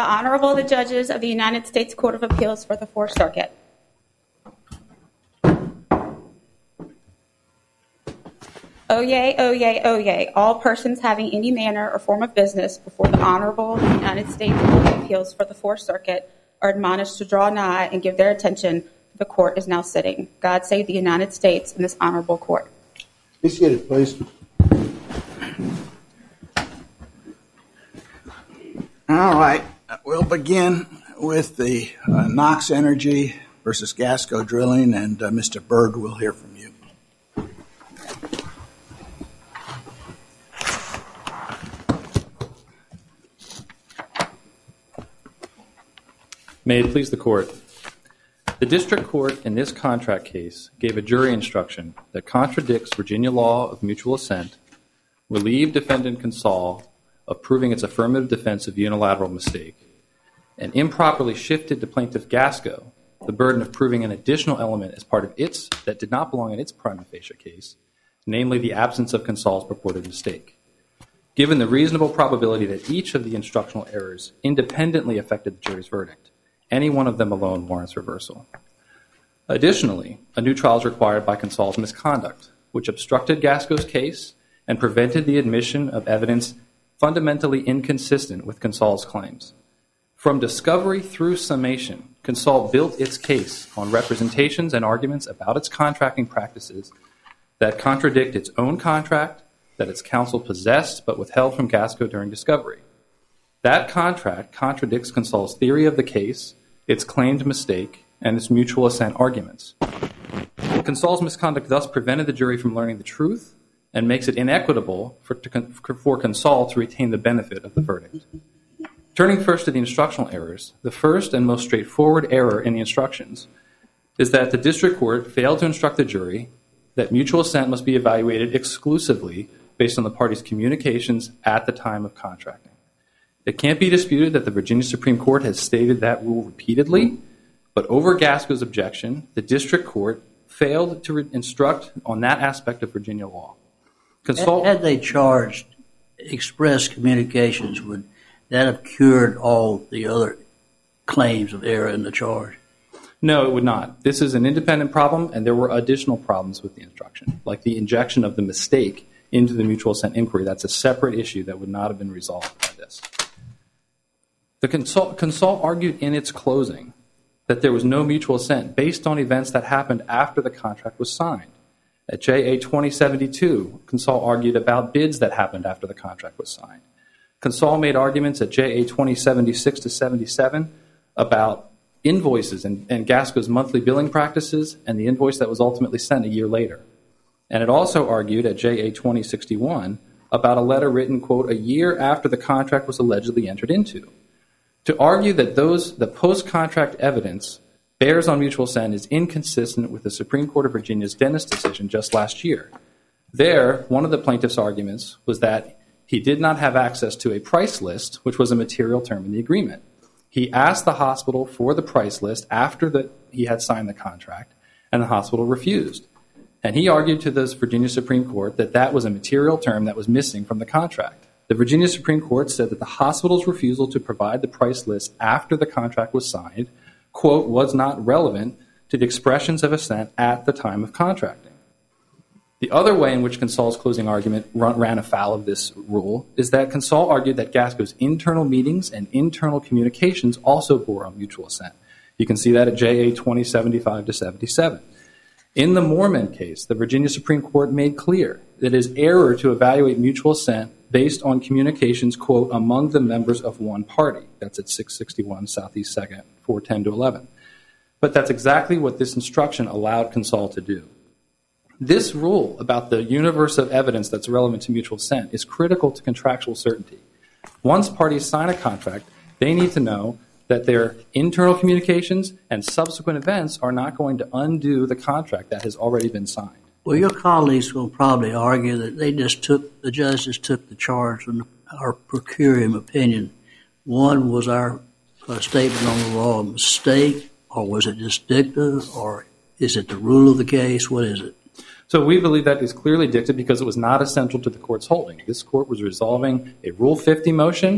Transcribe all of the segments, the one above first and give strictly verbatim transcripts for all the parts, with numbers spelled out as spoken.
The Honorable, the Judges of the United States Court of Appeals for the Fourth Circuit. Oyez, oyez, oyez. All persons having any manner or form of business before the Honorable United States Court of Appeals for the Fourth Circuit are admonished to draw nigh and give their attention. The court is now sitting. God save the United States and this honorable court. Be seated, please. All right. We'll begin with the uh, Knox Energy versus Gasco Drilling, and uh, Mister Byrd will hear from you. May it please the court. The district court in this contract case gave a jury instruction that contradicts Virginia law of mutual assent, relieved defendant Consol of proving its affirmative defense of unilateral mistake, and improperly shifted to plaintiff Gasco the burden of proving an additional element as part of its that did not belong in its prima facie case, namely the absence of Consol's purported mistake. Given the reasonable probability that each of the instructional errors independently affected the jury's verdict, any one of them alone warrants reversal. Additionally, a new trial is required by Consol's misconduct, which obstructed Gasco's case and prevented the admission of evidence fundamentally inconsistent with Consol's claims. From discovery through summation, Consol built its case on representations and arguments about its contracting practices that contradict its own contract that its counsel possessed but withheld from Gasco during discovery. That contract contradicts Consol's theory of the case, its claimed mistake, and its mutual assent arguments. Consol's misconduct thus prevented the jury from learning the truth and makes it inequitable for, to, for Consol to retain the benefit of the verdict. Turning first to the instructional errors, the first and most straightforward error in the instructions is that the district court failed to instruct the jury that mutual assent must be evaluated exclusively based on the parties' communications at the time of contracting. It can't be disputed that the Virginia Supreme Court has stated that rule repeatedly, but over Gasco's objection, the district court failed to re- instruct on that aspect of Virginia law. Consol- had, had they charged express communications, would that have cured all the other claims of error in the charge? No, it would not. This is an independent problem, and there were additional problems with the instruction, like the injection of the mistake into the mutual assent inquiry. That's a separate issue that would not have been resolved by this. The Consol, Consol argued in its closing that there was no mutual assent based on events that happened after the contract was signed. At J A twenty seventy-two, Consol argued about bids that happened after the contract was signed. Consol made arguments at J A twenty seventy-six to seventy-seven about invoices and, and Gasco's monthly billing practices and the invoice that was ultimately sent a year later. And it also argued at J A twenty sixty-one about a letter written, quote, a year after the contract was allegedly entered into. To argue that those the post-contract evidence bears on mutual assent is inconsistent with the Supreme Court of Virginia's Dennis decision just last year. There, one of the plaintiff's arguments was that he did not have access to a price list, which was a material term in the agreement. He asked the hospital for the price list after the, he had signed the contract, and the hospital refused. And he argued to the Virginia Supreme Court that that was a material term that was missing from the contract. The Virginia Supreme Court said that the hospital's refusal to provide the price list after the contract was signed, quote, was not relevant to the expressions of assent at the time of contracting. The other way in which Consol's closing argument run, ran afoul of this rule is that Consol argued that Gasco's internal meetings and internal communications also bore on mutual assent. You can see that at J A twenty seventy-five to seventy-seven. In the Moorman case, the Virginia Supreme Court made clear that it is error to evaluate mutual assent based on communications, quote, among the members of one party. That's at six sixty-one Southeast second, four ten to eleven. But that's exactly what this instruction allowed Consol to do. This rule about the universe of evidence that's relevant to mutual assent is critical to contractual certainty. Once parties sign a contract, they need to know that their internal communications and subsequent events are not going to undo the contract that has already been signed. Well, your colleagues will probably argue that they just took, the judges took the charge from our per curiam opinion. One was our uh, statement on the law a mistake, or was it just dicta, or is it the rule of the case? What is it? So we believe that is clearly dicta because it was not essential to the court's holding. This court was resolving a Rule fifty motion.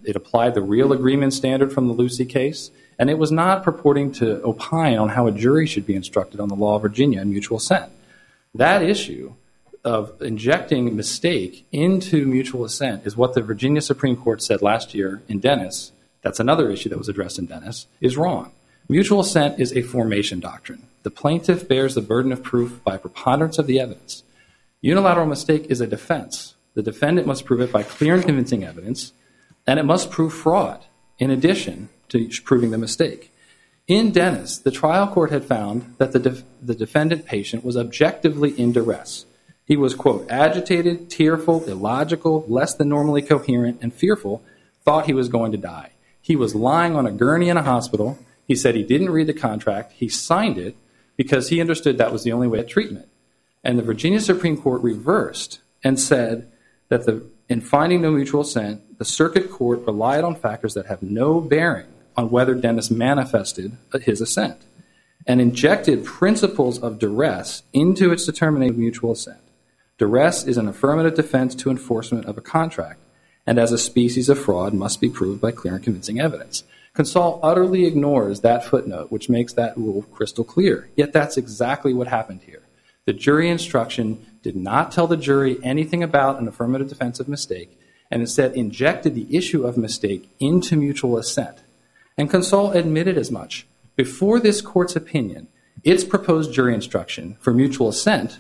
it applied the real agreement standard from the Lucy case, and it was not purporting to opine on how a jury should be instructed on the law of Virginia and mutual assent. That issue of injecting mistake into mutual assent is what the Virginia Supreme Court said last year in Dennis. That's another issue that was addressed in Dennis, is wrong. Mutual assent is a formation doctrine. The plaintiff bears the burden of proof by preponderance of the evidence. Unilateral mistake is a defense. The defendant must prove it by clear and convincing evidence, and it must prove fraud in addition to proving the mistake. In Dennis, the trial court had found that the, def- the defendant patient was objectively in duress. He was, quote, agitated, tearful, illogical, less than normally coherent, and fearful, thought he was going to die. He was lying on a gurney in a hospital. He said he didn't read the contract. He signed it because he understood that was the only way of treatment. And the Virginia Supreme Court reversed and said that the, in finding no mutual assent, the circuit court relied on factors that have no bearing on whether Dennis manifested his assent and injected principles of duress into its determination of mutual assent. Duress is an affirmative defense to enforcement of a contract, and as a species of fraud must be proved by clear and convincing evidence. Consol utterly ignores that footnote, which makes that rule crystal clear. Yet that's exactly what happened here. The jury instruction did not tell the jury anything about an affirmative defense of mistake, and instead injected the issue of mistake into mutual assent. And Consol admitted as much. Before this court's opinion, its proposed jury instruction for mutual assent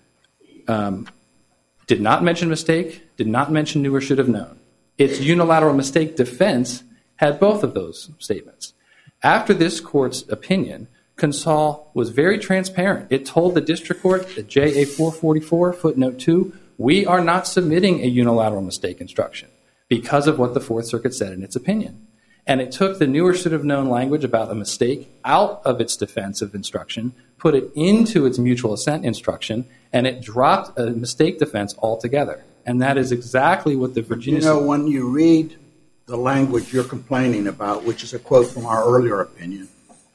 um, did not mention mistake, did not mention knew or should have known. Its unilateral mistake defense had both of those statements. After this court's opinion, Consol was very transparent. It told the district court at J A four forty-four, footnote two, we are not submitting a unilateral mistake instruction because of what the Fourth Circuit said in its opinion. And it took the knew or should have known language about a mistake out of its defense of instruction, put it into its mutual assent instruction, and it dropped a mistake defense altogether. And that is exactly what the Virginia... You know, when you read the language you're complaining about, which is a quote from our earlier opinion,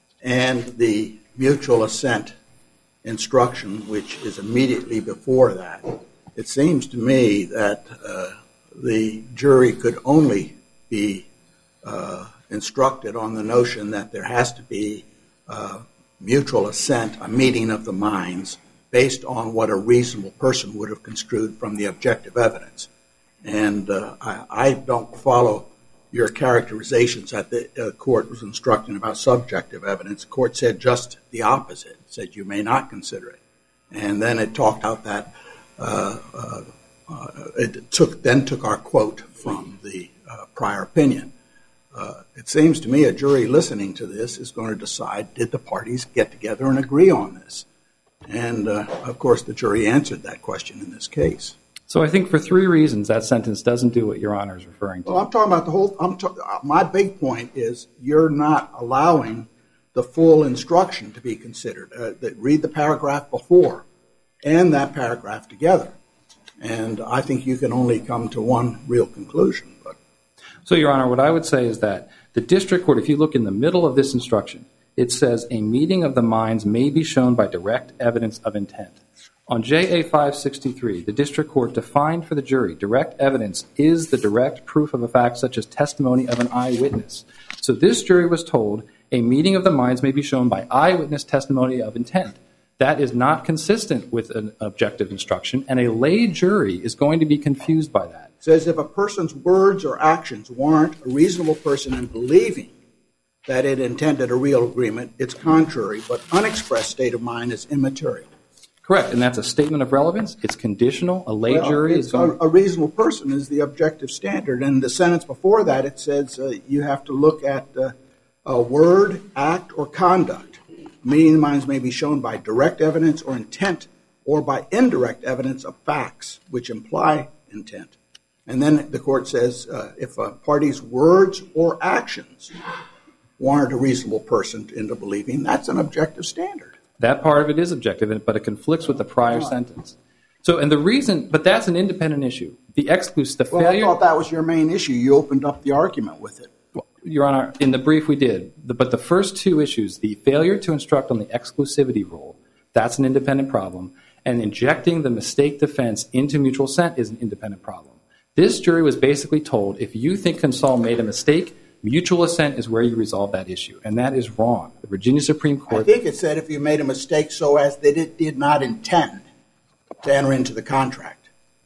and the mutual assent instruction, which is immediately before that, it seems to me that uh, the jury could only be uh, instructed on the notion that there has to be uh, mutual assent, a meeting of the minds, based on what a reasonable person would have construed from the objective evidence. And uh, I, I don't follow your characterizations that the uh, court was instructing about subjective evidence. The court said just the opposite, said you may not consider it. And then it talked out that uh, uh, uh, it took then took our quote from the uh, prior opinion. Uh, it seems to me a jury listening to this is going to decide, did the parties get together and agree on this? And, uh, of course, the jury answered that question in this case. So I think for three reasons that sentence doesn't do what Your Honor is referring to. Well, I'm talking about the whole I'm ta- my big point is you're not allowing the full instruction to be considered. Uh, that read the paragraph before and that paragraph together. And I think you can only come to one real conclusion. But. So, Your Honor, what I would say is that the district court, if you look in the middle of this instruction, it says a meeting of the minds may be shown by direct evidence of intent. On J A five sixty-three, the district court defined for the jury direct evidence is the direct proof of a fact such as testimony of an eyewitness. So this jury was told a meeting of the minds may be shown by eyewitness testimony of intent. That is not consistent with an objective instruction, and a lay jury is going to be confused by that. It says if a person's words or actions warrant a reasonable person in believing that it intended a real agreement, it's contrary, but unexpressed state of mind is immaterial. Correct, and that's a statement of relevance. It's conditional. A lay well, jury is going... A, a reasonable person is the objective standard, and the sentence before that, it says uh, you have to look at uh, a word, act, or conduct. Meeting of the minds may be shown by direct evidence or intent, or by indirect evidence of facts which imply intent. And then the court says uh, if a party's words or actions warrant a reasonable person into believing, that's an objective standard. That part of it is objective, but it conflicts with the prior right. sentence. So, and the reason, but that's an independent issue. The exclus, the well, failure. I thought that was your main issue. You opened up the argument with it. Well, Your Honor, in the brief we did, the, but the first two issues, the failure to instruct on the exclusivity rule, that's an independent problem, and injecting the mistake defense into mutual assent is an independent problem. This jury was basically told, if you think Consol made a mistake, mutual assent is where you resolve that issue, and that is wrong. The Virginia Supreme Court... I think it said if you made a mistake so as that it did not intend to enter into the contract.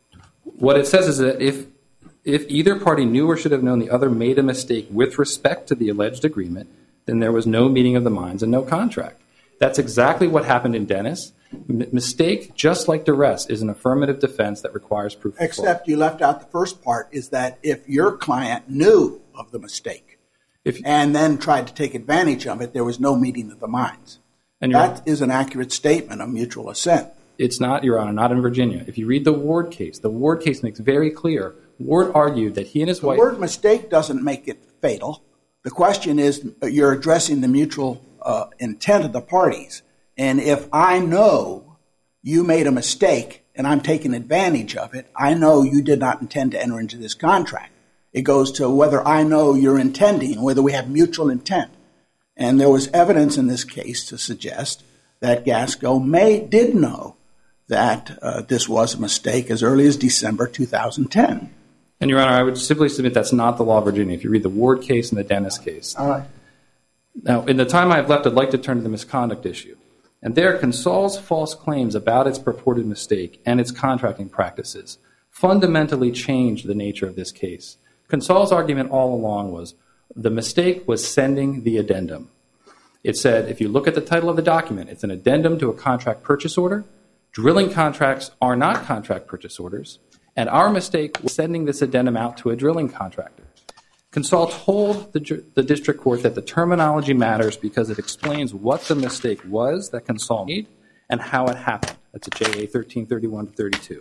What it says is that if if either party knew or should have known the other made a mistake with respect to the alleged agreement, then there was no meeting of the minds and no contract. That's exactly what happened in Dennis. M- mistake, just like duress, is an affirmative defense that requires proof of fault. Except you left out the first part, is that if your client knew of the mistake If, and then tried to take advantage of it, there was no meeting of the minds. and you're- That is an accurate statement of mutual assent. It's not, Your Honor, not in Virginia. If you read the Ward case, the Ward case makes very clear. Ward argued that he and his The wife... word mistake doesn't make it fatal. The question is, uh, you're addressing the mutual uh, intent of the parties. And if I know you made a mistake and I'm taking advantage of it, I know you did not intend to enter into this contract. It goes to whether I know you're intending, whether we have mutual intent. And there was evidence in this case to suggest that Gasco may did know that uh, this was a mistake as early as December two thousand ten. And, Your Honor, I would simply submit that's not the law of Virginia. If you read the Ward case and the Dennis case. All right. Now, in the time I have left, I'd like to turn to the misconduct issue. And there, Consol's false claims about its purported mistake and its contracting practices fundamentally changed the nature of this case. Consol's argument all along was the mistake was sending the addendum. It said, if you look at the title of the document, it's an addendum to a contract purchase order. Drilling contracts are not contract purchase orders. And our mistake was sending this addendum out to a drilling contractor. Consol told the, the district court that the terminology matters because it explains what the mistake was that Consol made and how it happened. That's at J A thirteen thirty-one to thirty-two.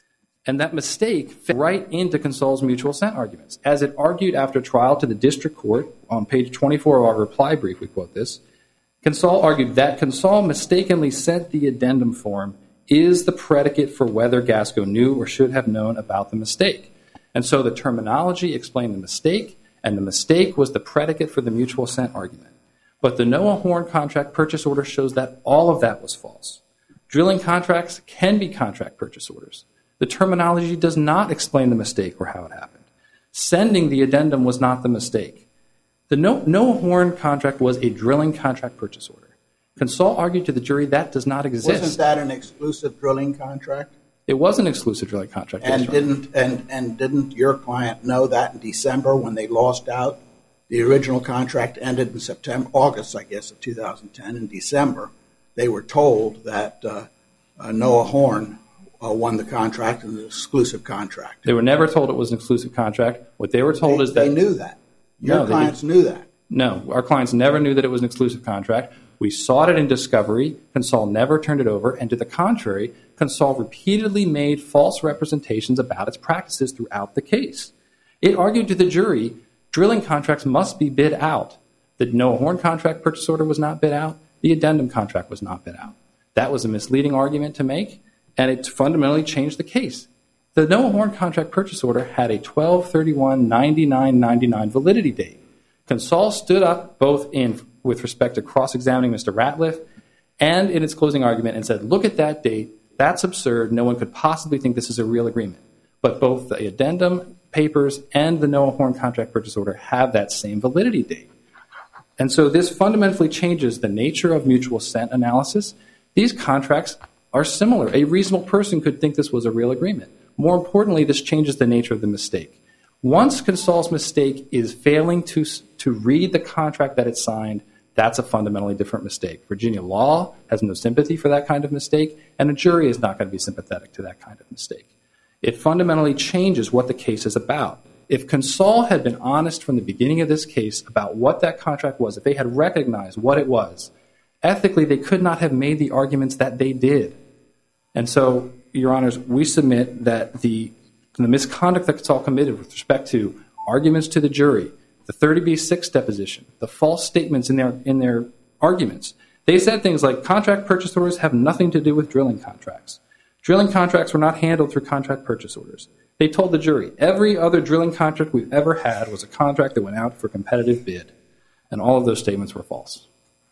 And that mistake fit right into Consol's mutual assent arguments. As it argued after trial to the district court, on page twenty-four of our reply brief, we quote this, Consol argued that Consol mistakenly sent the addendum form is the predicate for whether Gasco knew or should have known about the mistake. And so the terminology explained the mistake, and the mistake was the predicate for the mutual assent argument. But the Noah Horn contract purchase order shows that all of that was false. Drilling contracts can be contract purchase orders. The terminology does not explain the mistake or how it happened. Sending the addendum was not the mistake. The Noah Horn contract was a drilling contract purchase order. Consol argued to the jury that does not exist. Wasn't that an exclusive drilling contract? It was an exclusive drilling contract. And yes, didn't and, and didn't your client know that in December when they lost out? The original contract ended in September, August, I guess, of two thousand ten. In December, they were told that uh, uh, Noah Horn uh, won the contract and the exclusive contract. They were never told it was an exclusive contract. What they were told they, is that they knew that. Your No, they clients knew that. No, our clients never knew that it was an exclusive contract. We sought it in discovery. Consol never turned it over. And to the contrary, Consol repeatedly made false representations about its practices throughout the case. It argued to the jury, drilling contracts must be bid out. The Noah Horn contract purchase order was not bid out. The addendum contract was not bid out. That was a misleading argument to make, and it fundamentally changed the case. The Noah Horn contract purchase order had a twelve thirty-one ninety-nine ninety-nine validity date. Consol stood up both in with respect to cross-examining Mister Ratliff and in its closing argument and said, look at that date. That's absurd. No one could possibly think this is a real agreement. But both the addendum papers and the Noah Horn contract purchase order have that same validity date. And so this fundamentally changes the nature of mutual assent analysis. These contracts are similar. A reasonable person could think this was a real agreement. More importantly, this changes the nature of the mistake. Once Consol's mistake is failing to, to read the contract that it signed, that's a fundamentally different mistake. Virginia law has no sympathy for that kind of mistake, and a jury is not going to be sympathetic to that kind of mistake. It fundamentally changes what the case is about. If Consol had been honest from the beginning of this case about what that contract was, if they had recognized what it was, ethically they could not have made the arguments that they did. And so, Your Honors, we submit that the, the misconduct that Consol committed with respect to arguments to the jury, the thirty B six deposition, the false statements in their in their arguments. They said things like contract purchase orders have nothing to do with drilling contracts. Drilling contracts were not handled through contract purchase orders. They told the jury every other drilling contract we've ever had was a contract that went out for competitive bid. And all of those statements were false.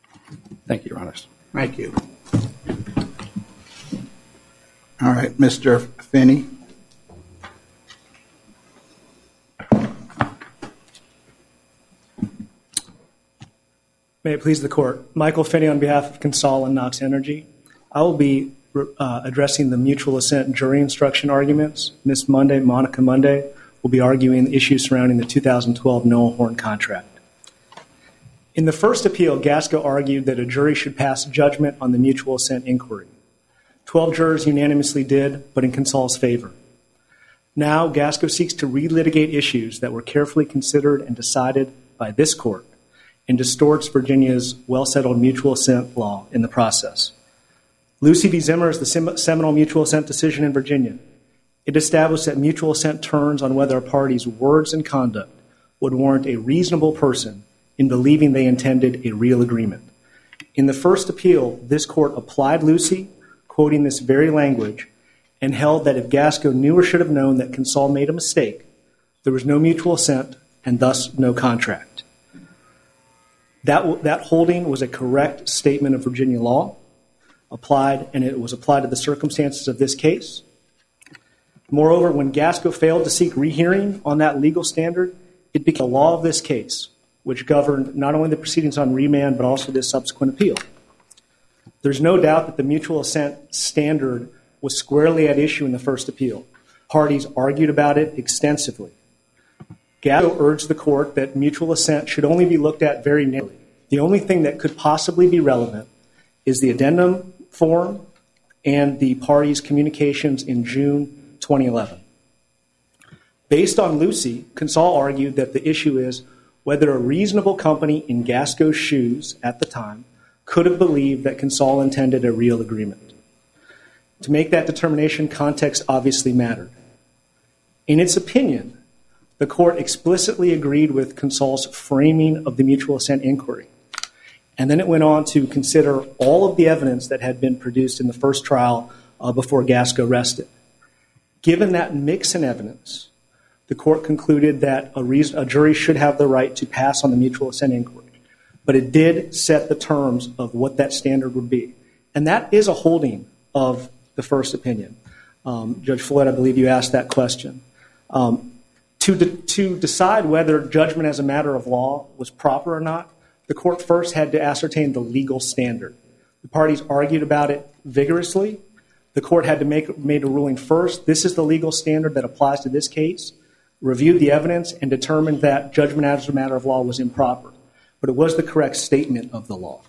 Thank you, Your Honors. Thank you. All right, Mister Finney. May it please the Court. Michael Finney on behalf of Consol and Knox Energy. I will be uh, addressing the mutual assent jury instruction arguments. Miz Monday, Monica Monday, will be arguing the issues surrounding the two thousand twelve Noah Horn contract. In the first appeal, Gasco argued that a jury should pass judgment on the mutual assent inquiry. Twelve jurors unanimously did, but in Consol's favor. Now, Gasco seeks to relitigate issues that were carefully considered and decided by this Court and distorts Virginia's well-settled mutual assent law in the process. Lucy v. Zimmer is the seminal mutual assent decision in Virginia. It established that mutual assent turns on whether a party's words and conduct would warrant a reasonable person in believing they intended a real agreement. In the first appeal, this Court applied Lucy, quoting this very language, and held that if Gasco knew or should have known that Consol made a mistake, there was no mutual assent and thus no contract. That, that holding was a correct statement of Virginia law, applied, and it was applied to the circumstances of this case. Moreover, when Gasco failed to seek rehearing on that legal standard, it became the law of this case, which governed not only the proceedings on remand, but also this subsequent appeal. There's no doubt that the mutual assent standard was squarely at issue in the first appeal. Parties argued about it extensively. Gasco urged the Court that mutual assent should only be looked at very narrowly. The only thing that could possibly be relevant is the addendum form and the parties' communications in June twenty eleven. Based on Lucy, Consol argued that the issue is whether a reasonable company in Gasco's shoes at the time could have believed that Consol intended a real agreement. To make that determination, context obviously mattered. In its opinion, the Court explicitly agreed with Consol's framing of the mutual assent inquiry. And then it went on to consider all of the evidence that had been produced in the first trial uh, before Gasco rested. Given that mix in evidence, the Court concluded that a, reason, a jury should have the right to pass on the mutual assent inquiry. But it did set the terms of what that standard would be. And that is a holding of the first opinion. Um, Judge Floyd, I believe you asked that question. Um, to, de- to decide whether judgment as a matter of law was proper or not, the Court first had to ascertain the legal standard. The parties argued about it vigorously. The Court had to make made a ruling first. This is the legal standard that applies to this case, reviewed the evidence, and determined that judgment as a matter of law was improper. But it was the correct statement of the law.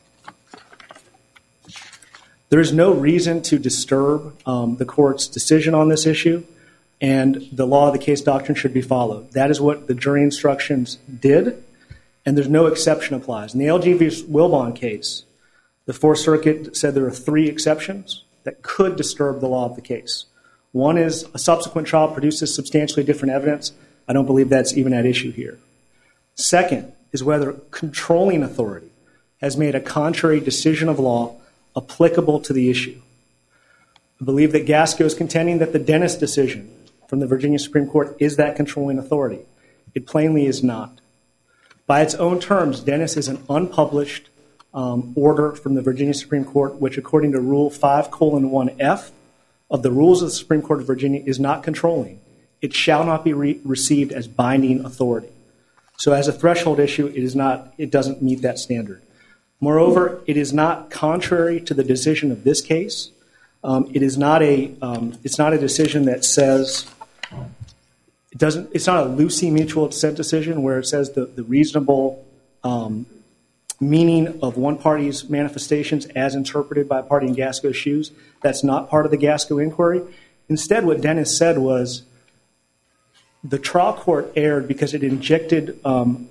There is no reason to disturb um, the Court's decision on this issue, and the law of the case doctrine should be followed. That is what the jury instructions did, and there's no exception applies. In the L G v. Wilbon case, the Fourth Circuit said there are three exceptions that could disturb the law of the case. One is a subsequent trial produces substantially different evidence. I don't believe that's even at issue here. Second is whether controlling authority has made a contrary decision of law applicable to the issue. I believe that Gasco is contending that the Dennis decision from the Virginia Supreme Court is that controlling authority. It plainly is not. By its own terms, Dennis is an unpublished um, order from the Virginia Supreme Court, which according to Rule five colon one F of the Rules of the Supreme Court of Virginia is not controlling. It shall not be re- received as binding authority. So as a threshold issue, it is not. It doesn't meet that standard. Moreover, it is not contrary to the decision of this case. Um, it is not a. Um, it's not a decision that says. It doesn't. It's not a Lucy mutual assent decision where it says the the reasonable um, meaning of one party's manifestations as interpreted by a party in Gasco's shoes. That's not part of the Gasco inquiry. Instead, what Dennis said was the trial court erred because it injected um,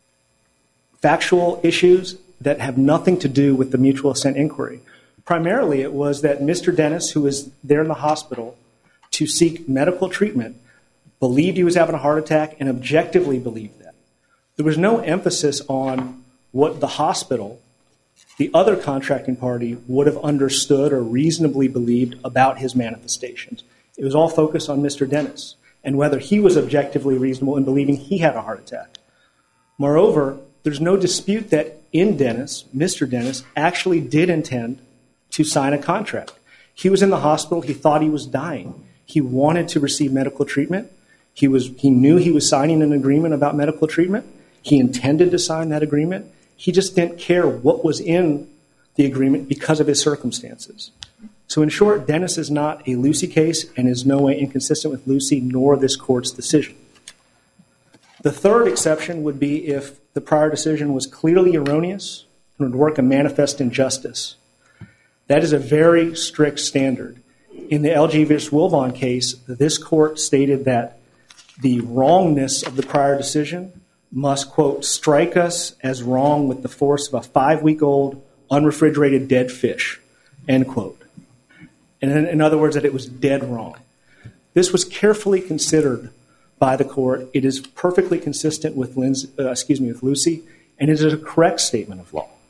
factual issues that have nothing to do with the mutual assent inquiry. Primarily, it was that Mister Dennis, who was there in the hospital to seek medical treatment, believed he was having a heart attack and objectively believed that. There was no emphasis on what the hospital, the other contracting party, would have understood or reasonably believed about his manifestations. It was all focused on Mister Dennis and whether he was objectively reasonable in believing he had a heart attack. Moreover, there's no dispute that in Dennis, Mister Dennis actually did intend to sign a contract. He was in the hospital. He thought he was dying. He wanted to receive medical treatment. He was. He knew he was signing an agreement about medical treatment. He intended to sign that agreement, He just didn't care what was in the agreement because of his circumstances. So in short, Dennis is not a Lucy case and is no way inconsistent with Lucy nor this court's decision. The third exception would be if the prior decision was clearly erroneous and would work a manifest injustice. That is a very strict standard. In the L G versus Wilbon case, this court stated that the wrongness of the prior decision must, quote, strike us as wrong with the force of a five-week-old unrefrigerated dead fish, end quote. And in, in other words, that it was dead wrong. This was carefully considered by the court. It is perfectly consistent with Lindsay, uh, excuse me, with Lucy, and it is a correct statement of law.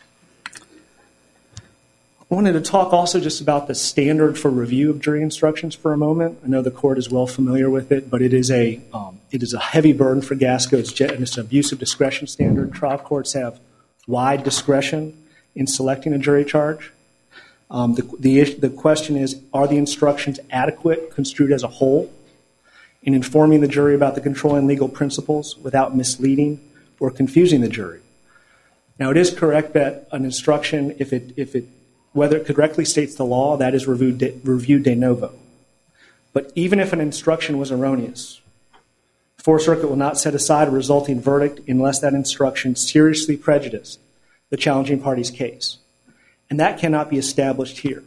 I wanted to talk also just about the standard for review of jury instructions for a moment. I know the court is well familiar with it, but it is a um, it is a heavy burden for GASCO. It's, it's an abuse of discretion standard. Trial courts have wide discretion in selecting a jury charge. Um, the, the, the question is, are the instructions adequate, construed as a whole, in informing the jury about the controlling legal principles without misleading or confusing the jury? Now, it is correct that an instruction, if it if it whether it correctly states the law, that is reviewed de, reviewed de novo. But even if an instruction was erroneous, the Fourth Circuit will not set aside a resulting verdict unless that instruction seriously prejudiced the challenging party's case. And that cannot be established here.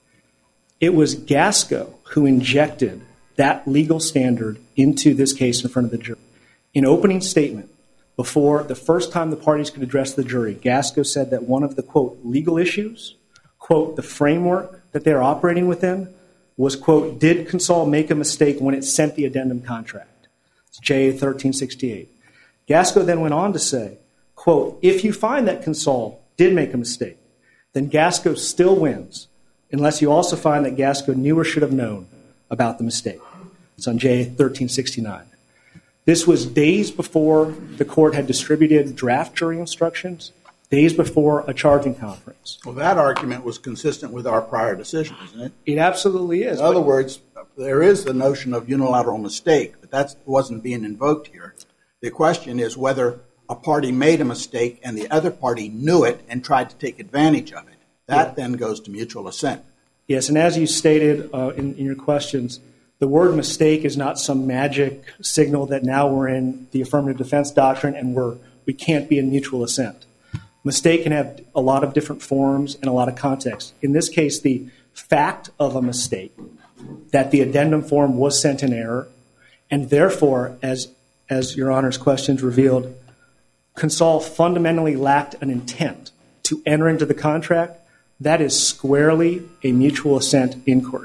It was GASCO who injected that legal standard into this case in front of the jury. In opening statement, before the first time the parties could address the jury, GASCO said that one of the, quote, legal issues, quote, the framework that they're operating within was, quote, did Consol make a mistake when it sent the addendum contract? It's J A thirteen sixty-eight. GASCO then went on to say, quote, if you find that Consol did make a mistake, then GASCO still wins, unless you also find that GASCO knew or should have known about the mistake. It's on J A thirteen sixty-nine. This was days before the court had distributed draft jury instructions, days before a charging conference. Well, that argument was consistent with our prior decision, isn't it? It absolutely is. In other words, there is the notion of unilateral mistake, but that wasn't being invoked here. The question is whether a party made a mistake and the other party knew it and tried to take advantage of it. That yeah. then goes to mutual assent. Yes, and as you stated uh, in, in your questions, the word mistake is not some magic signal that now we're in the affirmative defense doctrine and we're, we can't be in mutual assent. Mistake can have a lot of different forms and a lot of context. In this case, the fact of a mistake, that the addendum form was sent in error, and therefore, as, as Your Honor's questions revealed, Consol fundamentally lacked an intent to enter into the contract. That is squarely a mutual assent inquiry.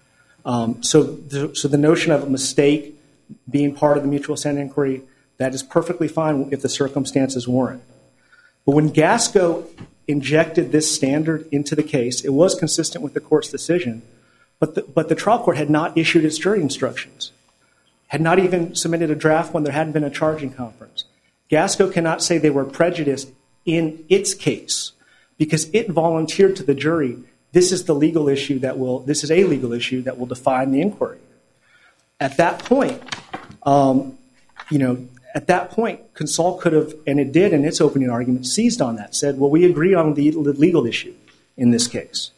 Um, so, the, so the notion of a mistake being part of the mutual assent inquiry, that is perfectly fine if the circumstances warrant. But when GASCO injected this standard into the case, it was consistent with the court's decision, but the, but the trial court had not issued its jury instructions, had not even submitted a draft when there hadn't been a charging conference. GASCO cannot say they were prejudiced in its case because it volunteered to the jury, this is the legal issue that will, this is a legal issue that will define the inquiry. At that point, um, you know, At that point, Consol could have, and it did in its opening argument, seized on that, said, well, we agree on the legal issue in this case.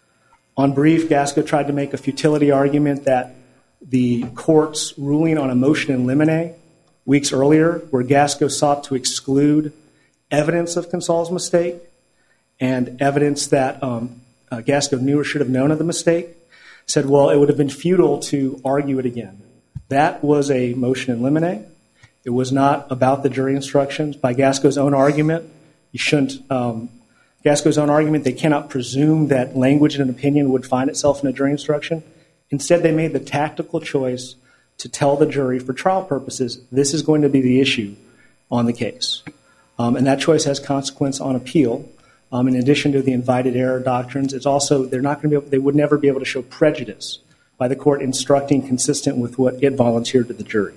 On brief, GASCO tried to make a futility argument that the court's ruling on a motion in limine weeks earlier, where GASCO sought to exclude evidence of Consol's mistake and evidence that um, uh, GASCO knew or should have known of the mistake, said, well, it would have been futile to argue it again. That was a motion in limine. It was not about the jury instructions. By GASCO's own argument, you shouldn't, um, GASCO's own argument, they cannot presume that language and an opinion would find itself in a jury instruction. Instead, they made the tactical choice to tell the jury, for trial purposes, this is going to be the issue on the case. Um, and that choice has consequence on appeal. Um, in addition to the invited error doctrines, it's also, they're not going to be able, they would never be able to show prejudice by the court instructing consistent with what it volunteered to the jury.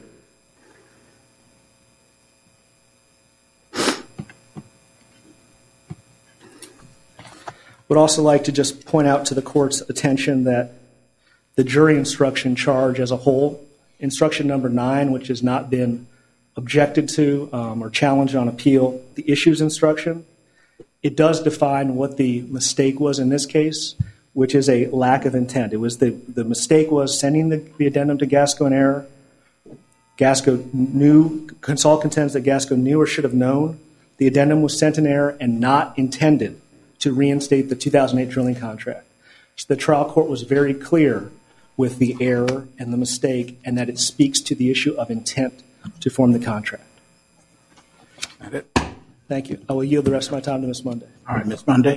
Would also like to just point out to the court's attention that the jury instruction charge as a whole, instruction number nine, which has not been objected to um, or challenged on appeal the issues instruction. It does define what the mistake was in this case, which is a lack of intent. It was the, the mistake was sending the, the addendum to Gasco in error. Gasco knew, Consol contends that Gasco knew or should have known the addendum was sent in error and not intended to reinstate the two thousand eight drilling contract. So the trial court was very clear with the error and the mistake, and that it speaks to the issue of intent to form the contract. That it? Thank you. I will yield the rest of my time to Miz Monday. All right, Miz Monday.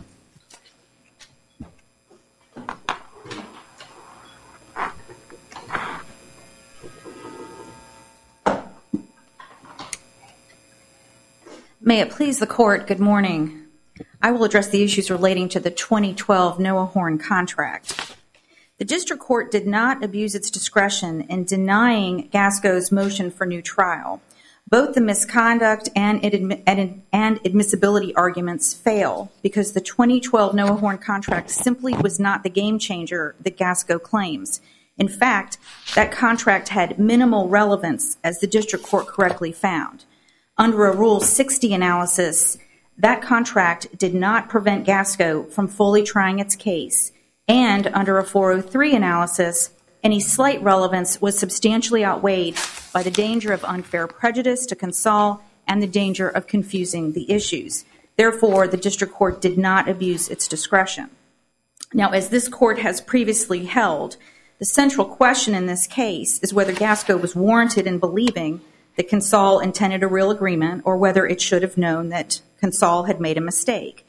May it please the court, good morning. I will address the issues relating to the twenty twelve Noah Horn contract. The district court did not abuse its discretion in denying Gasco's motion for new trial. Both the misconduct and, and, and admissibility arguments fail because the twenty twelve Noah Horn contract simply was not the game changer that Gasco claims. In fact, that contract had minimal relevance, as the district court correctly found. Under a Rule sixty analysis, that contract did not prevent Gasco from fully trying its case, and under a four oh three analysis, any slight relevance was substantially outweighed by the danger of unfair prejudice to Consol and the danger of confusing the issues. Therefore, the district court did not abuse its discretion. Now, as this court has previously held, the central question in this case is whether Gasco was warranted in believing that Consol intended a real agreement or whether it should have known that Consol had made a mistake.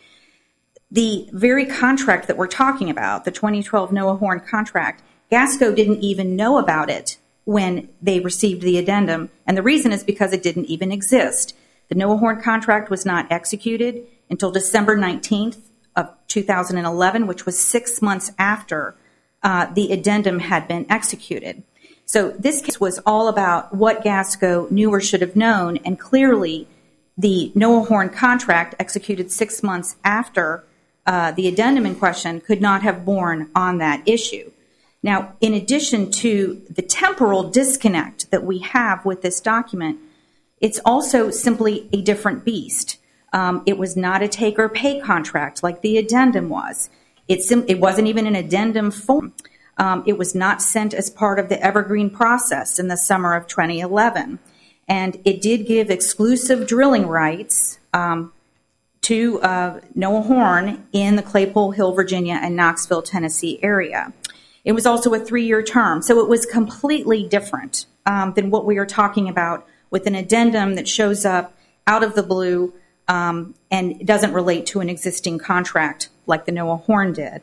The very contract that we're talking about, the twenty twelve Noah Horn contract, Gasco didn't even know about it when they received the addendum, and the reason is because it didn't even exist. The Noah Horn contract was not executed until December nineteenth of two thousand eleven, which was six months after uh, the addendum had been executed. So this case was all about what Gasco knew or should have known, and clearly the Noah Horn contract executed six months after uh, the addendum in question could not have borne on that issue. Now, in addition to the temporal disconnect that we have with this document, it's also simply a different beast. Um, it was not a take or pay contract like the addendum was. It, sim- it wasn't even an addendum form. Um, it was not sent as part of the Evergreen process in the summer of twenty eleven. And it did give exclusive drilling rights um, to uh, Noah Horn in the Claypole Hill, Virginia, and Knoxville, Tennessee area. It was also a three-year term, so it was completely different um, than what we are talking about with an addendum that shows up out of the blue um, and doesn't relate to an existing contract like the Noah Horn did.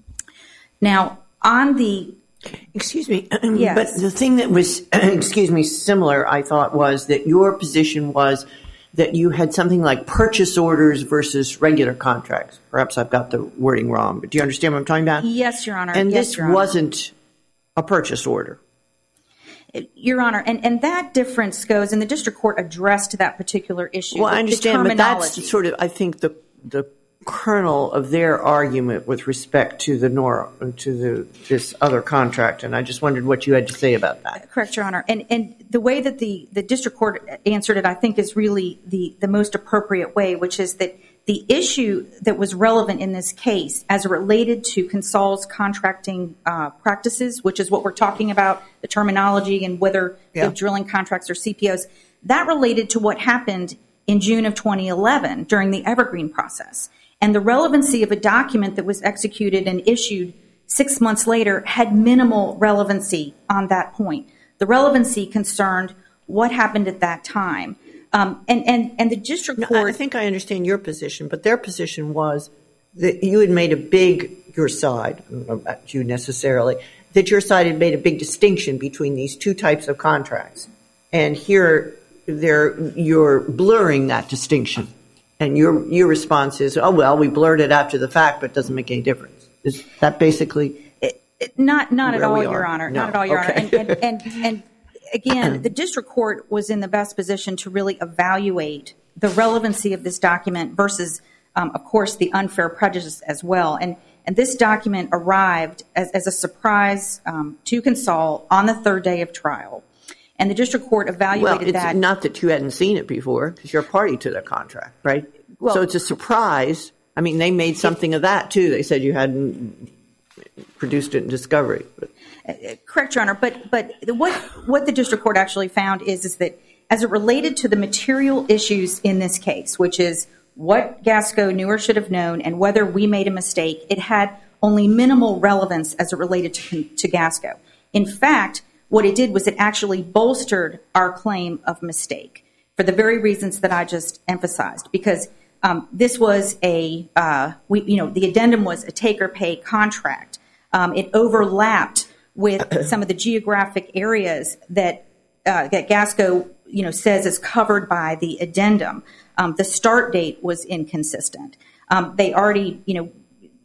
Now, on the... Excuse me, yes. But the thing that was, excuse me, similar, I thought, was that your position was that you had something like purchase orders versus regular contracts. Perhaps I've got the wording wrong, but do you understand what I'm talking about? Yes, Your Honor. And yes, this Your Honor. wasn't a purchase order. Your Honor, and, and that difference goes, and the district court addressed that particular issue. Well, I understand, but that's terminology. sort of, I think, the the kernel of their argument with respect to the Nora, to the this other contract, and I just wondered what you had to say about that. Correct, Your Honor. And and the way that the, the district court answered it, I think, is really the, the most appropriate way, which is that the issue that was relevant in this case as it related to Consol's contracting uh, practices, which is what we're talking about, the terminology and whether yeah. the drilling contracts or C P Os, that related to what happened in June of twenty eleven during the Evergreen process. And the relevancy of a document that was executed and issued six months later had minimal relevancy on that point. The relevancy concerned what happened at that time. Um, and, and, and the district court... No, I think I understand your position, but their position was that you had made a big, your side, not you necessarily, that your side had made a big distinction between these two types of contracts. And here, they're, you're blurring that distinction. And your your response is, oh, well, we blurred it after the fact, but it doesn't make any difference. Is that basically it, it, Not not at all, Your Your Honor. No. Not at all, Your Okay. Honor. And, and, and, and again, the district court was in the best position to really evaluate the relevancy of this document versus, um, of course, the unfair prejudice as well. And and this document arrived as, as a surprise um, to Consol on the third day of trial. And the district court Well, evaluated it's that. not that you hadn't seen it before, because you're a party to the contract, right? Well- so it's a surprise. I mean, they made something of that, too. They said you hadn't produced it in discovery. But. Correct, Your Honor. But but what what the district court actually found is is that as it related to the material issues in this case, which is what Gasco knew or should have known and whether we made a mistake, it had only minimal relevance as it related to, to Gasco. In fact, what it did was it actually bolstered our claim of mistake for the very reasons that I just emphasized, because um, this was a, uh, we, you know, the addendum was a take-or-pay contract. Um, it overlapped with some of the geographic areas that uh, that Gasco, you know, says is covered by the addendum. Um, the start date was inconsistent. Um, they already, you know,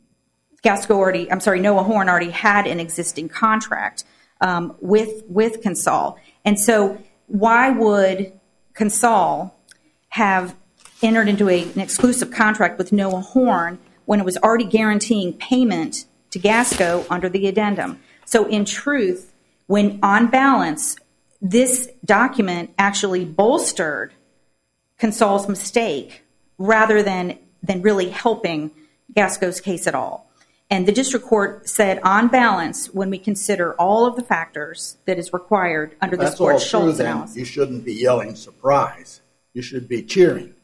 Gasco already, I'm sorry, Noah Horn already had an existing contract um, with with Consol, and so why would Consol have entered into a, an exclusive contract with Noah Horn when it was already guaranteeing payment to Gasco under the addendum? So in truth, when on balance, this document actually bolstered Consol's mistake rather than, than really helping Gasco's case at all. And the district court said, on balance, when we consider all of the factors that is required under this court's Schultz analysis. You shouldn't be yelling surprise. You should be cheering.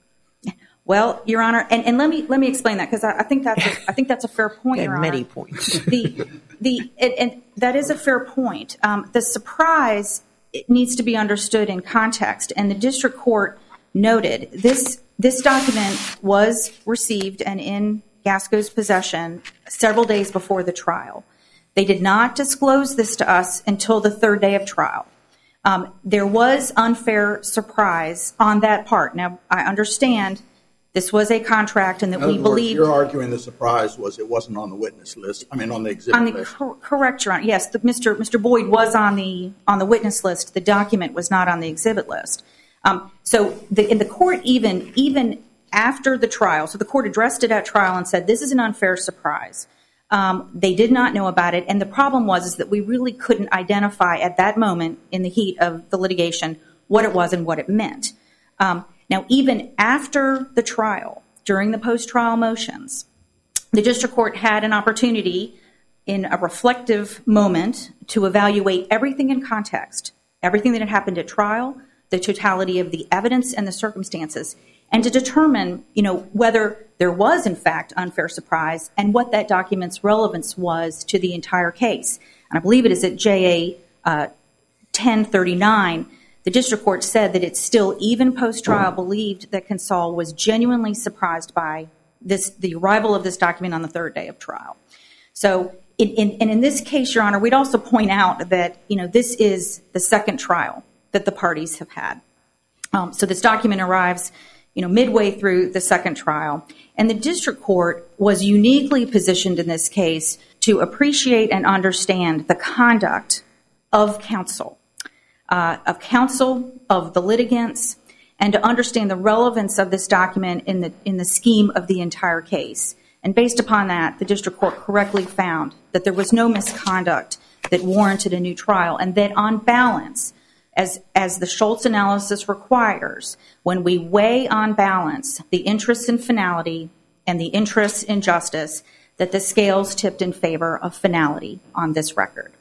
Well, Your Honor, and, and let me let me explain that, because I, I think that's a, I think that's a fair point, Your Honor. Many points. the the and, and that is a fair point. Um, the surprise it needs to be understood in context, and the district court noted this this document was received and in Gasco's possession several days before the trial. They did not disclose this to us until the third day of trial. Um, there was unfair surprise on that part. Now, I understand this was a contract and that we believe. You're arguing the surprise was it wasn't on the witness list. I mean, on the exhibit on the, list. Cor- correct, Your Honor. Yes, the, Mister Mister Boyd was on the on the witness list. The document was not on the exhibit list. Um, so, the, in the court, even even after the trial, so the court addressed it at trial and said this is an unfair surprise. Um, they did not know about it, and the problem was is that we really couldn't identify at that moment in the heat of the litigation what it was and what it meant. Um, now, even after the trial, during the post-trial motions, the district court had an opportunity in a reflective moment to evaluate everything in context, everything that had happened at trial, the totality of the evidence and the circumstances, and to determine, you know, whether there was, in fact, unfair surprise and what that document's relevance was to the entire case. And I believe it is at J A uh, ten thirty-nine, the district court said that it still, even post-trial, believed that Consol was genuinely surprised by this, the arrival of this document on the third day of trial. So, in, in, and in this case, Your Honor, we'd also point out that, you know, this is the second trial that the parties have had. Um, so this document arrives, you know, midway through the second trial, and the district court was uniquely positioned in this case to appreciate and understand the conduct of counsel, uh, of counsel, of the litigants, and to understand the relevance of this document in the in the scheme of the entire case. And based upon that, the district court correctly found that there was no misconduct that warranted a new trial, and that on balance, As, as the Schultz analysis requires, when we weigh on balance the interests in finality and the interests in justice, that the scales tipped in favor of finality on this record.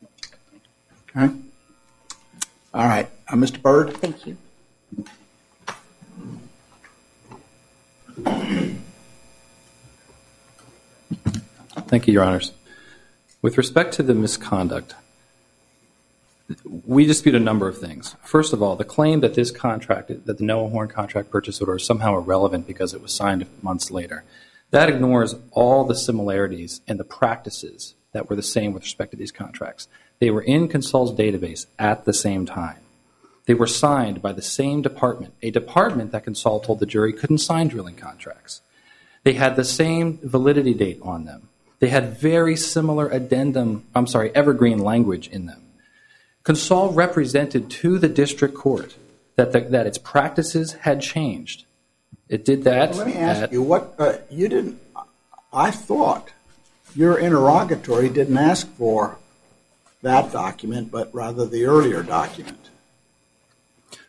Okay. All right. Uh, Mister Byrd? Thank you. Thank you, Your Honors. With respect to the misconduct, we dispute a number of things. First of all, the claim that this contract, that the Noah Horn contract purchase order is somehow irrelevant because it was signed months later, that ignores all the similarities and the practices that were the same with respect to these contracts. They were in Consol's database at the same time. They were signed by the same department, a department that Consol told the jury couldn't sign drilling contracts. They had the same validity date on them. They had very similar addendum, I'm sorry, evergreen language in them. Consol represented to the district court that the, that its practices had changed. It did that. Well, let me ask at, you what uh, you didn't. I thought your interrogatory didn't ask for that document, but rather the earlier document.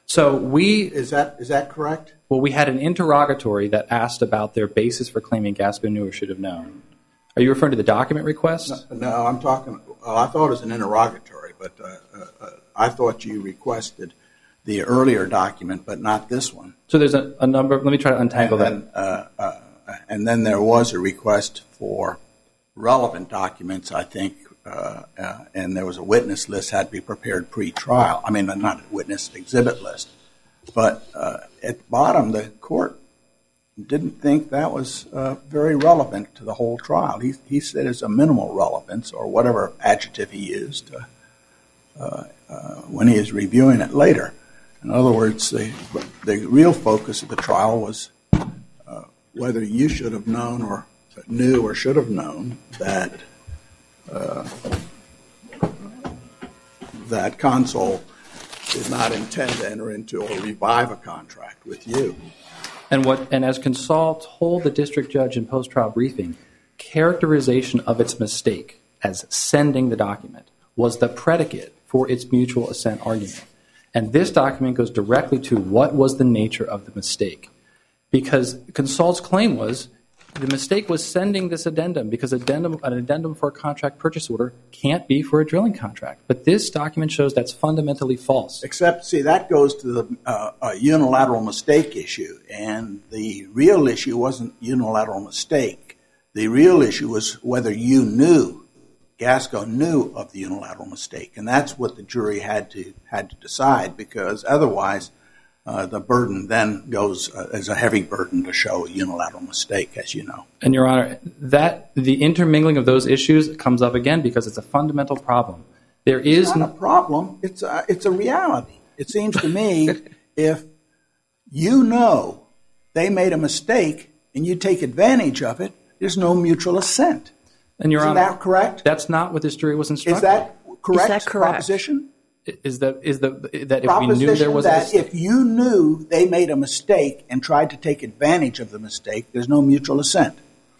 So we Is that is that correct? well, we had an interrogatory that asked about their basis for claiming Gasco knew or should have known. Are you referring to the document request? No, no I'm talking. Well, I thought it was an interrogatory, but uh, uh, I thought you requested the earlier document, but not this one. So there's a, a number. Let me try to untangle and then, that. Uh, uh, and then there was a request for relevant documents, I think, uh, uh, and there was a witness list had to be prepared pre-trial. I mean, not a witness exhibit list. But uh, at the bottom, the court didn't think that was uh, very relevant to the whole trial. He, he said it's a minimal relevance, or whatever adjective he used uh, uh, uh, when he was reviewing it later. In other words, the, the real focus of the trial was uh, whether you should have known or knew or should have known that uh, that Consol did not intend to enter into or revive a contract with you. And what and as Consol told the district judge in post-trial briefing, characterization of its mistake as sending the document was the predicate for its mutual assent argument. And this document goes directly to what was the nature of the mistake. Because Consol's claim was the mistake was sending this addendum, because addendum, an addendum for a contract purchase order can't be for a drilling contract. But this document shows that's fundamentally false. Except, see, that goes to the uh, uh, unilateral mistake issue. And the real issue wasn't unilateral mistake. The real issue was whether you knew, Gasco knew of the unilateral mistake. And that's what the jury had to had to decide, because otherwise uh, the burden then goes uh, as a heavy burden to show a unilateral mistake, as you know. And, Your Honor, that the intermingling of those issues comes up again because it's a fundamental problem. There is It's not a problem. It's a, it's a reality. It seems to me if you know they made a mistake and you take advantage of it, there's no mutual assent. And Your Isn't Honor, that correct? That's not what this jury was instructed. Is that correct? Is that correct? Proposition? Is that is the that if Proposition we knew there was a that mistake, if you knew they made a mistake and tried to take advantage of the mistake, there's no mutual assent.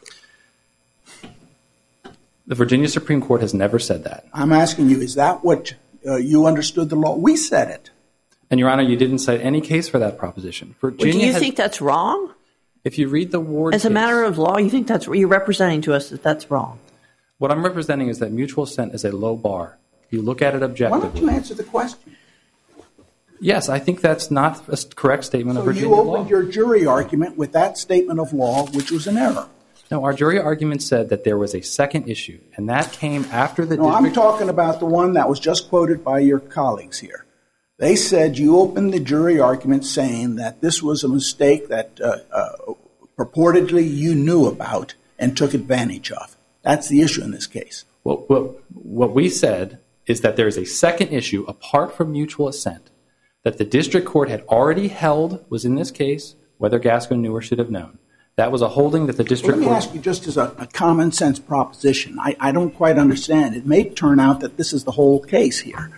the Virginia Supreme Court has never said that. I'm asking you, is that what uh, you understood the law? We said it. And, Your Honor, you didn't cite any case for that proposition. Virginia Well, do you has, think that's wrong? if you read the Ward As a case, matter of law, you think that's you're representing to us that that's wrong? what I'm representing is that mutual assent is a low bar. You look at it Why objectively. don't you answer the question? Yes, I think that's not a correct statement of So Virginia you opened law. your jury argument with that statement of law, which was an error. No, our jury argument said that there was a second issue, and that came after the No, I'm district. talking about the one that was just quoted by your colleagues here. They said you opened the jury argument saying that this was a mistake that uh, uh, purportedly you knew about and took advantage of. That's the issue in this case. Well, what, what we said is that there is a second issue apart from mutual assent that the district court had already held was in this case whether Gasco knew or should have known. That was a holding that the Well, district let me court. ask you just as a, a common sense proposition. I, I don't quite understand. It may turn out that this is the whole case here.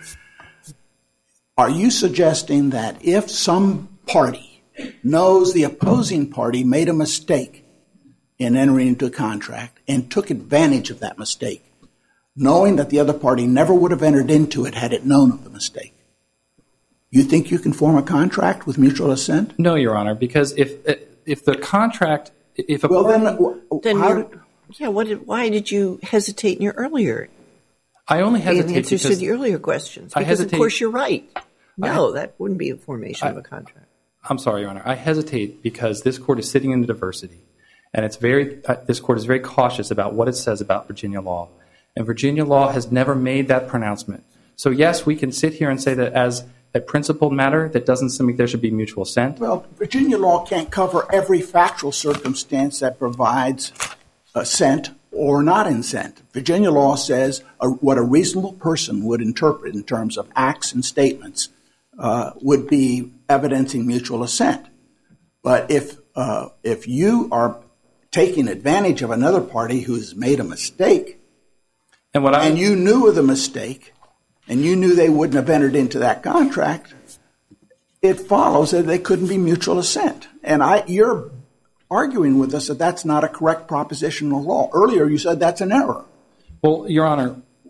Are you suggesting that if some party knows the opposing party made a mistake in entering into a contract and took advantage of that mistake, knowing that the other party never would have entered into it had it known of the mistake, you think you can form a contract with mutual assent? No, Your Honor, because if if the contract, if a Well, party, then, wh- Then how you're- did, yeah. What? Did, why did you hesitate in your earlier I only in hesitate answers to because the earlier questions? I Because of hesitate- course you're right. No, I- that wouldn't be a formation I- of a contract. I'm sorry, Your Honor. I hesitate because this court is sitting in the diversity, and it's very. Uh, this court is very cautious about what it says about Virginia law, and Virginia law has never made that pronouncement. So yes, we can sit here and say that as a principled matter, that doesn't mean there should be mutual assent. Well, Virginia law can't cover every factual circumstance that provides assent or not assent. Virginia law says uh, what a reasonable person would interpret in terms of acts and statements uh, would be evidencing mutual assent. But if uh, if you are taking advantage of another party who's made a mistake, And what I and you knew of the mistake, and you knew they wouldn't have entered into that contract, it follows that they couldn't be mutual assent. And I, you're arguing with us that that's not a correct proposition of law. Earlier you said that's an error. Well, Your Honor,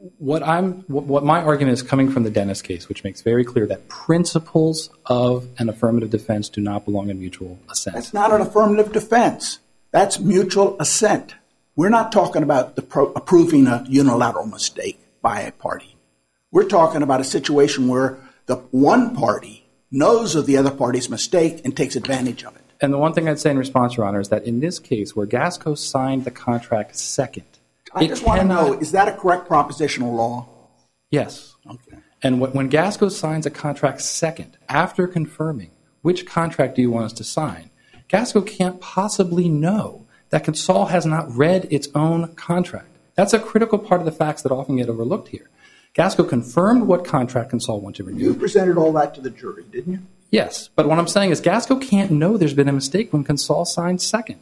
What I'm, what, what my argument is coming from the Dennis case, which makes very clear that principles of an affirmative defense do not belong in mutual assent. That's not an affirmative defense. That's mutual assent. We're not talking about the pro- approving a unilateral mistake by a party. We're talking about a situation where the one party knows of the other party's mistake and takes advantage of it. And the one thing I'd say in response, Your Honor, is that in this case, where Gasco signed the contract second, I just want to know, is that a correct propositional law? Yes. Okay. And when Gasco signs a contract second, after confirming which contract do you want us to sign, Gasco can't possibly know that Consol has not read its own contract. That's a critical part of the facts that often get overlooked here. Gasco confirmed what contract Consol wanted to renew. You presented all that to the jury, didn't you? Yes, but what I'm saying is Gasco can't know there's been a mistake when Consol signed second.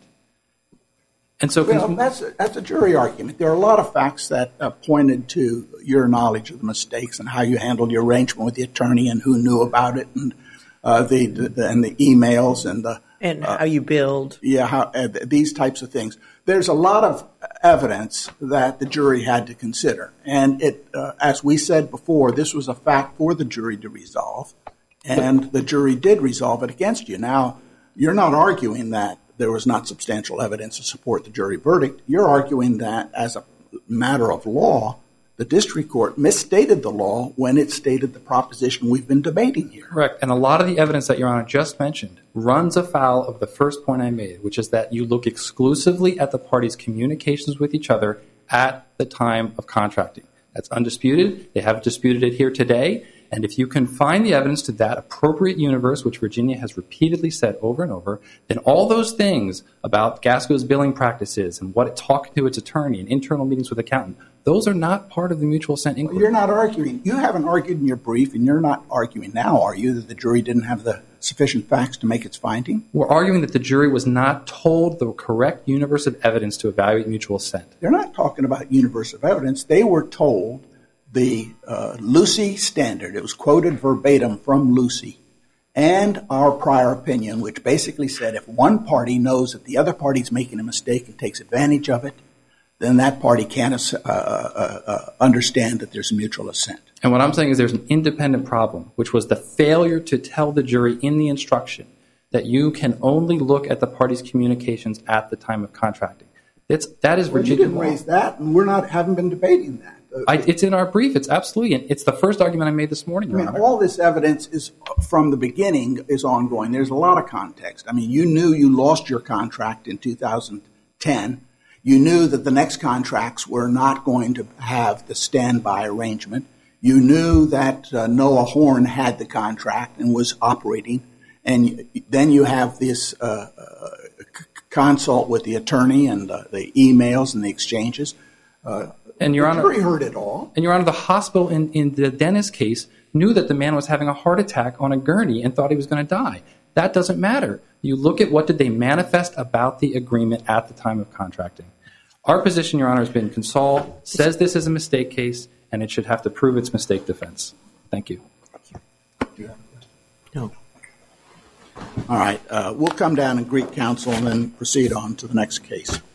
And so, well, that's a, that's a jury argument. There are a lot of facts that uh, pointed to your knowledge of the mistakes and how you handled your arrangement with the attorney and who knew about it, and uh, the, the and the emails and the and uh, how you build. Yeah, how, uh, these types of things. There's a lot of evidence that the jury had to consider, and it, uh, as we said before, this was a fact for the jury to resolve, and the jury did resolve it against you. Now, you're not arguing that there was not substantial evidence to support the jury verdict. You're arguing that as a matter of law, the district court misstated the law when it stated the proposition we've been debating here. Correct. And a lot of the evidence that Your Honor just mentioned runs afoul of the first point I made, which is that you look exclusively at the parties' communications with each other at the time of contracting. That's undisputed. They haven't disputed it here today. And if you can find the evidence to that appropriate universe, which Virginia has repeatedly said over and over, then all those things about Gasco's billing practices and what it talked to its attorney and internal meetings with accountant, those are not part of the mutual assent inquiry. Well, you're not arguing. You haven't argued in your brief, and you're not arguing now, are you, that the jury didn't have the sufficient facts to make its finding? We're arguing that the jury was not told the correct universe of evidence to evaluate mutual assent. They're not talking about universe of evidence. They were told the uh, Lucy standard. It was quoted verbatim from Lucy and our prior opinion, which basically said if one party knows that the other party is making a mistake and takes advantage of it, then that party can't uh, uh, uh, understand that there's a mutual assent. And what I'm saying is there's an independent problem, which was the failure to tell the jury in the instruction that you can only look at the parties' communications at the time of contracting. It's, that is well, Virginia you didn't law. raise that, and we're not haven't been debating that. I, it's in our brief. It's absolutely. It's the first argument I made this morning, Your I mean, Honor. all this evidence is from the beginning is ongoing. There's a lot of context. I mean, you knew you lost your contract in two thousand ten. You knew that the next contracts were not going to have the standby arrangement. You knew that uh, Noah Horn had the contract and was operating. And then you have this uh, uh, c- consult with the attorney and uh, the emails and the exchanges. Uh, and Your the Honor, jury heard it all. And Your Honor, the hospital in, in the Dennis case knew that the man was having a heart attack on a gurney and thought he was going to die. That doesn't matter. You look at what did they manifest about the agreement at the time of contracting. Our position, Your Honor, has been Consol says this is a mistake case and it should have to prove its mistake defense. Thank you. No. All right. Uh, we'll come down and greet counsel and then proceed on to the next case.